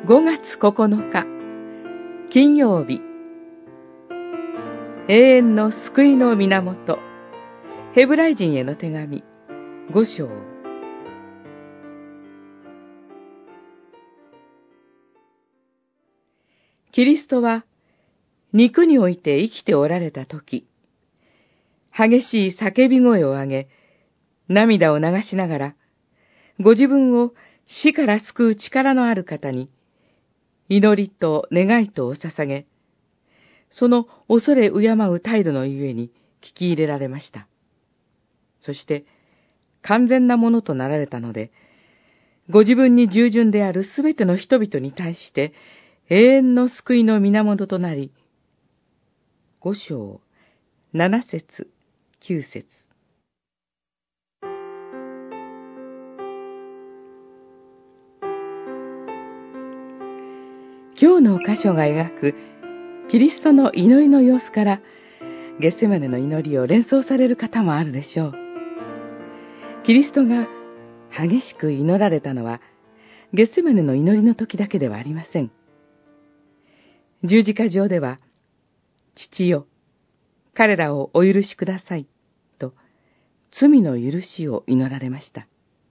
5月9日金曜日、永遠の救いの源、ヘブライ人への手紙5章。キリストは肉において生きておられたとき、激しい叫び声を上げ、涙を流しながら、ご自分を死から救う力のある方に、祈りと願いとを捧げ、その恐れ敬う態度のゆえに聞き入れられました。そして、完全なものとなられたので、ご自分に従順であるすべての人々に対して、永遠の救いの源となり、5章、7節、9節。今日の箇所が描くキリストの祈りの様子から、ゲッセマネの祈りを連想される方もあるでしょう。キリストが激しく祈られたのは、ゲッセマネの祈りの時だけではありません。十字架上では、父よ、彼らをお許しください、と罪の許しを祈られました。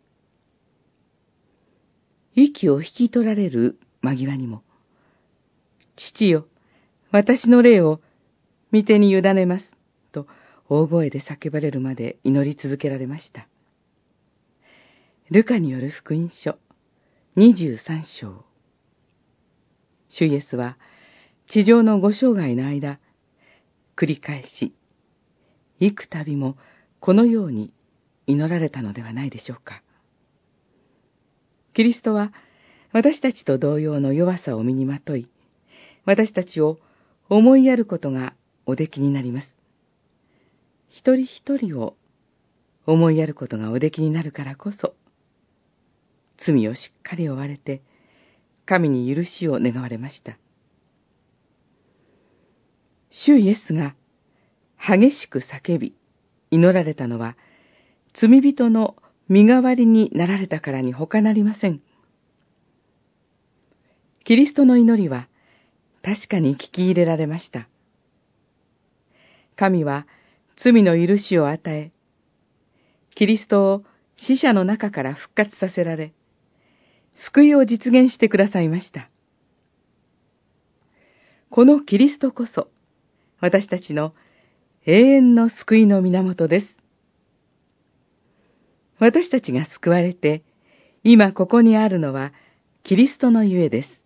息を引き取られる間際にも、父よ、私の霊を御手に委ねます、と大声で叫ばれるまで祈り続けられました。ルカによる福音書23章。主イエスは地上のご生涯の間、繰り返し、幾度もこのように祈られたのではないでしょうか。キリストは私たちと同様の弱さを身にまとい、私たちを思いやることがおできになります。一人一人を思いやることがおできになるからこそ、罪をしっかり負われて、神に許しを願われました。主イエスが激しく叫び、祈られたのは、罪人の身代わりになられたからに他なりません。キリストの祈りは、確かに聞き入れられました。神は罪の許しを与え、キリストを死者の中から復活させられ、救いを実現してくださいました。このキリストこそ、私たちの永遠の救いの源です。私たちが救われて、今ここにあるのはキリストのゆえです。